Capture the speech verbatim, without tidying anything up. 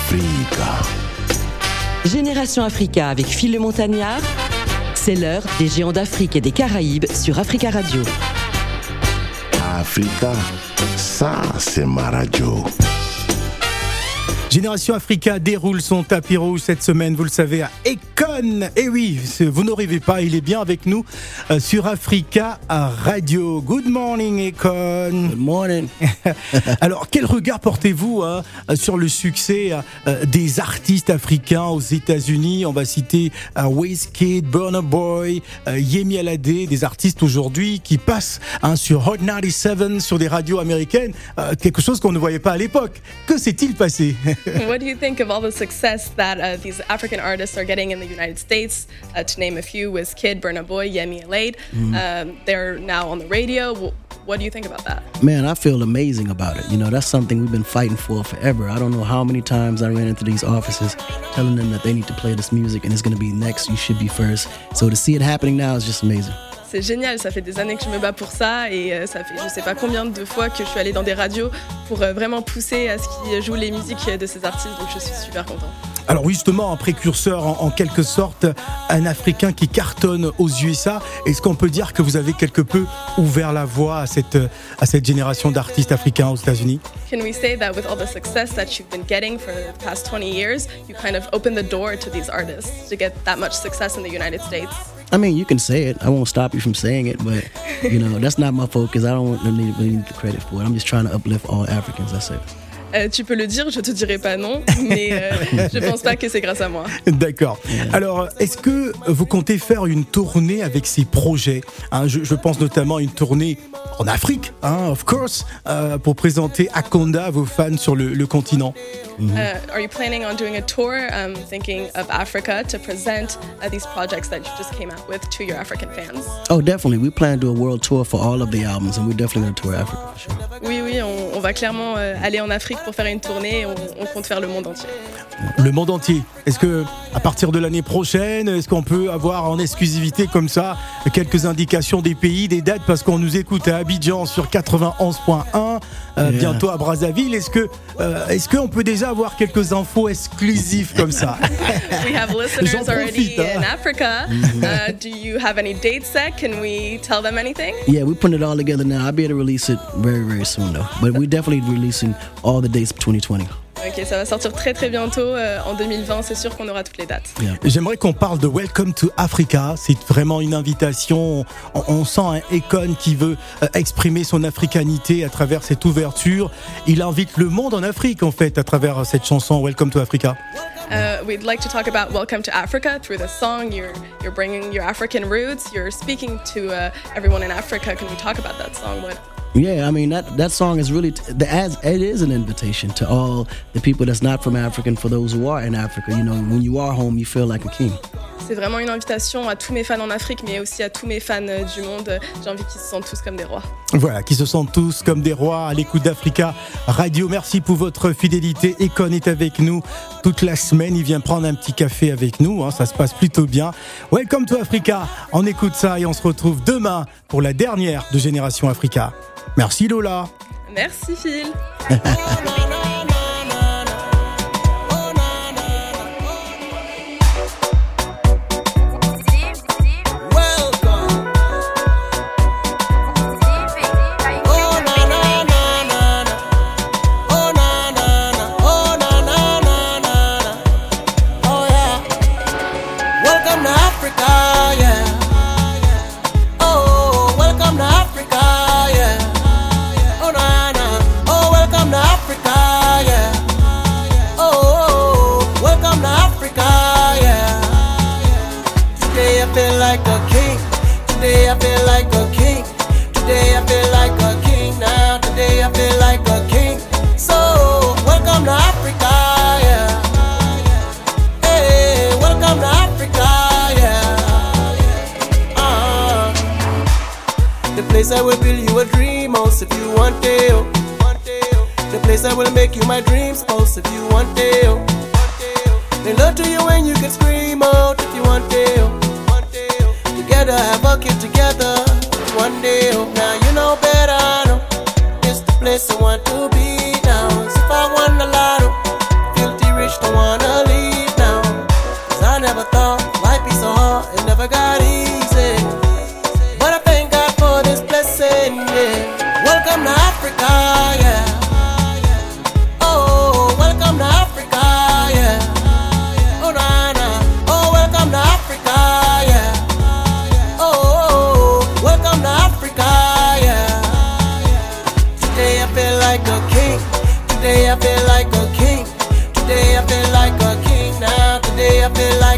Africa. Génération Africa avec Phil le Montagnard. C'est l'heure des géants d'Afrique et des Caraïbes sur Africa Radio. Africa, ça c'est ma radio. Génération Africa déroule son tapis rouge cette semaine, vous le savez, à Akon. Et oui, vous ne rêvez pas, il est bien avec nous euh, sur Africa Radio. Good morning, Akon. Good morning. Alors, quel regard portez-vous hein, sur le succès euh, des artistes africains aux États-Unis? On va citer euh, Wizkid, Burna Boy, euh, Yemi Alade, des artistes aujourd'hui qui passent hein, sur Hot quatre-vingt-dix-sept, sur des radios américaines, euh, quelque chose qu'on ne voyait pas à l'époque. Que s'est-il passé? What do you think of all the success that uh, these African artists are getting in the United States? Uh, to name a few, Wizkid, Burna Boy, Yemi Alade. Mm. Um, they're now on the radio. What do you think about that? Man, I feel amazing about it. You know, that's something we've been fighting for forever. I don't know how many times I ran into these offices telling them that they need to play this music and it's going to be next, you should be first. So to see it happening now is just amazing. C'est génial, ça fait des années que je me bats pour ça et euh, ça fait je sais pas combien de fois que je suis allée dans des radios pour euh, vraiment pousser à ce qu'ils jouent les musiques de ces artistes, donc je suis super content. Alors oui, justement, un précurseur en, en quelque sorte, un Africain qui cartonne aux U S A. Est-ce qu'on peut dire que vous avez quelque peu ouvert la voie à cette, à cette génération d'artistes africains aux États-Unis? Can we say that with all the success that you've been getting for the past twenty years, you kind of opened the door to these artists to get that much success in the United States? I mean, you can say it. I won't stop you from saying it, but, you know, that's not my focus. I don't really need the credit for it. I'm just trying to uplift all Africans, that's it. Euh, tu peux le dire, je te dirai pas non, mais euh, je pense pas que c'est grâce à moi. D'accord. Alors, est-ce que vous comptez faire une tournée avec ces projets hein, je, je pense notamment à une tournée en Afrique, hein, of course, euh, pour présenter Akonda à vos fans sur le, le continent. Mm-hmm. Uh, are you planning on doing a tour, um, thinking of Africa, to present uh, these projects that you just came out with to your African fans? Oh, definitely. We plan to do a world tour for all of the albums, and we're definitely going to tour Africa for sure. Oui, oui, on, on va clairement euh, aller en Afrique pour faire une tournée et on, on compte faire le monde entier. Le monde entier. Est-ce que à partir de l'année prochaine, est-ce qu'on peut avoir en exclusivité comme ça quelques indications des pays, des dates, parce qu'on nous écoute à Abidjan sur quatre-vingt-onze point un, euh, yeah. bientôt à Brazzaville. Est-ce que euh, est-ce qu'on peut déjà avoir quelques infos exclusives comme ça? We have listeners already in Africa. Uh, do you have any dates set? Can we tell them anything? Yeah, we're putting it all together now. I'll be able to release it very, very soon though. But we're definitely releasing all the dates for twenty twenty. Ok, ça va sortir très très bientôt. Euh, en deux mille vingt, c'est sûr qu'on aura toutes les dates. Yeah. J'aimerais qu'on parle de Welcome to Africa. C'est vraiment une invitation. On, on sent un Akon qui veut euh, exprimer son africanité à travers cette ouverture. Il invite le monde en Afrique, en fait, à travers cette chanson Welcome to Africa. Uh, we'd like to talk about Welcome to Africa through the song. You're you're bringing your African roots. You're speaking to uh, everyone in Africa. Can we talk about that song? What? Yeah, I mean that that song is really t- the as it is an invitation to all the people that's not from Africa and for those who are in Africa. You know, when you are home, you feel like a king. C'est vraiment une invitation à tous mes fans en Afrique, mais aussi à tous mes fans du monde. J'ai envie qu'ils se sentent tous comme des rois. Voilà, qu'ils se sentent tous comme des rois à l'écoute d'Africa Radio. Merci pour votre fidélité. Akon est avec nous toute la semaine. Il vient prendre un petit café avec nous. Hein, ça se passe plutôt bien. Welcome to Africa. On écoute ça et on se retrouve demain pour la dernière de Génération Africa. Merci Lola. Merci Phil. I will build you a dream house if you want it. The place I will make you my dreams house if you want it. They love to you when you can scream out if you want it. Together have a kid together one day. Now you know better. No? It's the place I want to be now. So if I want a lot of filthy rich. Today I feel like a king now. Today I feel like